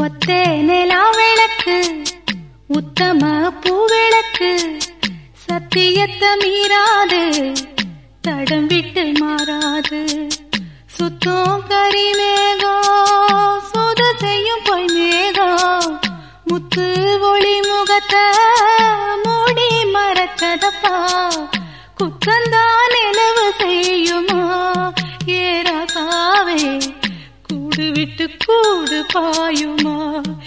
ஒத்தே நிலா விளக்கு உத்தம பூவிளக்கு சத்தியத்தை மீறாது தடம் விட்டு மாறாது சுத்தம் கரிமேகம் சுத செய்யும் பொய் மேகம் முத்து ஒளி முகத்தை மூடி மறச்சதப்பா குத்தந்தான் நிலவு செய்யுமா ஏறாதாவே கூடு விட்டு கூடு பாயுமா